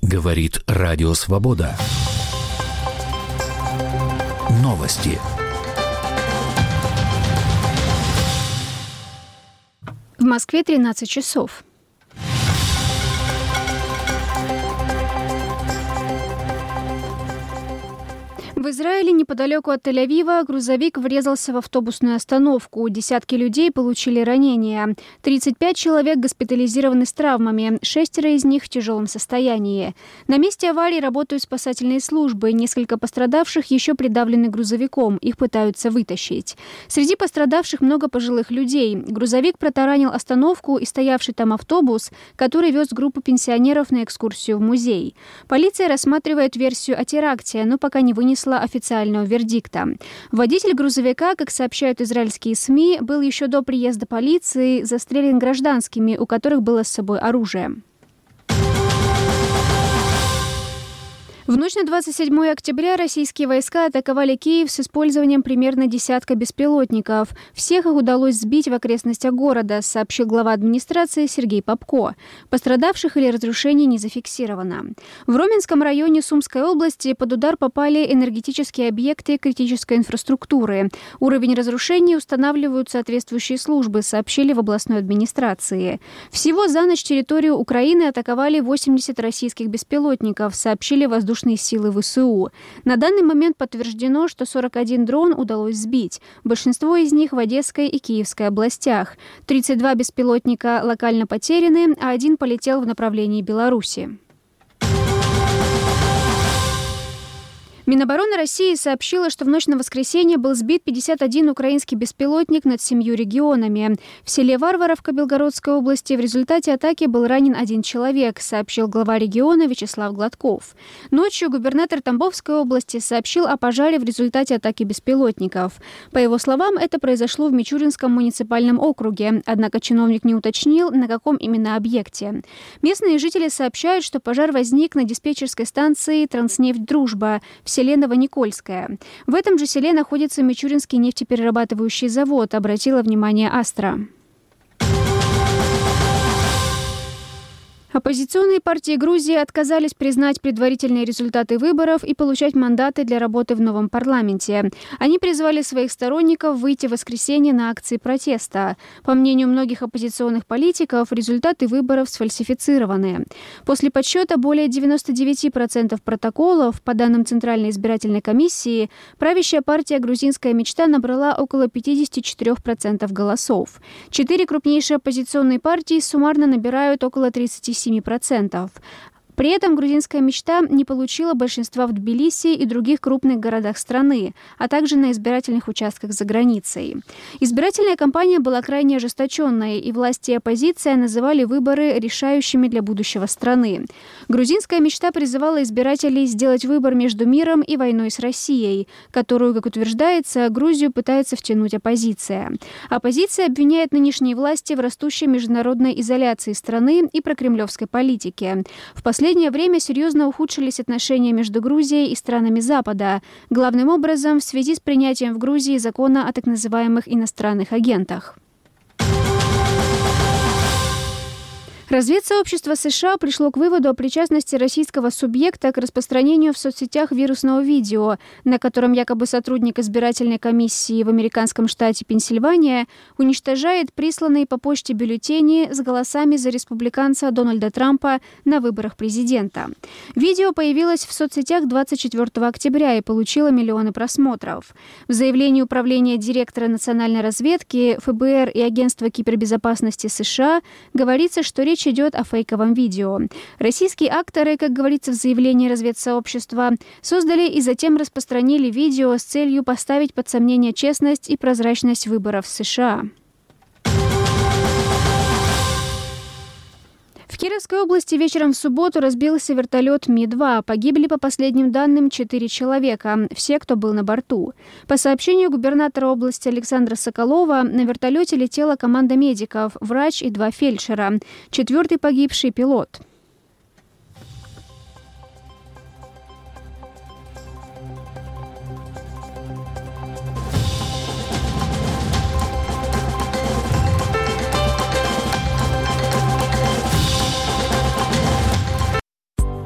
Говорит Радио Свобода. Новости. В Москве 13 часов. В Израиле неподалеку от Тель-Авива грузовик врезался в автобусную остановку. Десятки людей получили ранения. 35 человек госпитализированы с травмами, 6 из них в тяжелом состоянии. На месте аварии работают спасательные службы. Несколько пострадавших еще придавлены грузовиком. Их пытаются вытащить. Среди пострадавших много пожилых людей. Грузовик протаранил остановку и стоявший там автобус, который вез группу пенсионеров на экскурсию в музей. Полиция рассматривает версию о теракте, но пока не вынесла официального вердикта. Водитель грузовика, как сообщают израильские СМИ, был еще до приезда полиции застрелен гражданскими, у которых было с собой оружие. В ночь на 27 октября российские войска атаковали Киев с использованием примерно десятка беспилотников. Всех их удалось сбить в окрестностях города, сообщил глава администрации Сергей Попко. Пострадавших или разрушений не зафиксировано. В Роменском районе Сумской области под удар попали энергетические объекты критической инфраструктуры. Уровень разрушений устанавливают соответствующие службы, сообщили в областной администрации. Всего за ночь территорию Украины атаковали 80 российских беспилотников, сообщили воздушные силы ВСУ. На данный момент подтверждено, что 41 дрон удалось сбить. Большинство из них в Одесской и Киевской областях. 32 беспилотника локально потеряны, а один полетел в направлении Беларуси. Минобороны России сообщила, что в ночь на воскресенье был сбит 51 украинский беспилотник над 7 регионами. В селе Варваровка Белгородской области в результате атаки был ранен 1 человек, сообщил глава региона Вячеслав Гладков. Ночью губернатор Тамбовской области сообщил о пожаре в результате атаки беспилотников. По его словам, это произошло в Мичуринском муниципальном округе, однако чиновник не уточнил, на каком именно объекте. Местные жители сообщают, что пожар возник на диспетчерской станции «Транснефть Дружба» в селе Новоникольское. В этом же селе находится Мичуринский нефтеперерабатывающий завод, обратила внимание Астра. Оппозиционные партии Грузии отказались признать предварительные результаты выборов и получать мандаты для работы в новом парламенте. Они призвали своих сторонников выйти в воскресенье на акции протеста. По мнению многих оппозиционных политиков, результаты выборов сфальсифицированы. После подсчета более 99% протоколов, по данным Центральной избирательной комиссии, правящая партия «Грузинская мечта» набрала около 54% голосов. 4 крупнейшие оппозиционные партии суммарно набирают около 37%. При этом «Грузинская мечта» не получила большинства в Тбилиси и других крупных городах страны, а также на избирательных участках за границей. Избирательная кампания была крайне ожесточенной, и власти и оппозиция называли выборы решающими для будущего страны. «Грузинская мечта» призывала избирателей сделать выбор между миром и войной с Россией, которую, как утверждается, Грузию пытается втянуть оппозиция. Оппозиция обвиняет нынешние власти в растущей международной изоляции страны и прокремлевской политике. В последнее время серьезно ухудшились отношения между Грузией и странами Запада, главным образом в связи с принятием в Грузии закона о так называемых иностранных агентах. Разведсообщество США пришло к выводу о причастности российского субъекта к распространению в соцсетях вирусного видео, на котором якобы сотрудник избирательной комиссии в американском штате Пенсильвания уничтожает присланные по почте бюллетени с голосами за республиканца Дональда Трампа на выборах президента. Видео появилось в соцсетях 24 октября и получило миллионы просмотров. В заявлении управления директора национальной разведки, ФБР и Агентства кибербезопасности США говорится, что речь идет о фейковом видео. Российские акторы, как говорится в заявлении разведсообщества, создали и затем распространили видео с целью поставить под сомнение честность и прозрачность выборов в США. В Кировской области вечером в субботу разбился вертолет Ми-2. Погибли, по последним данным, 4 человека, все, кто был на борту. По сообщению губернатора области Александра Соколова, на вертолете летела команда медиков, врач и 2 фельдшера. 4-й погибший пилот.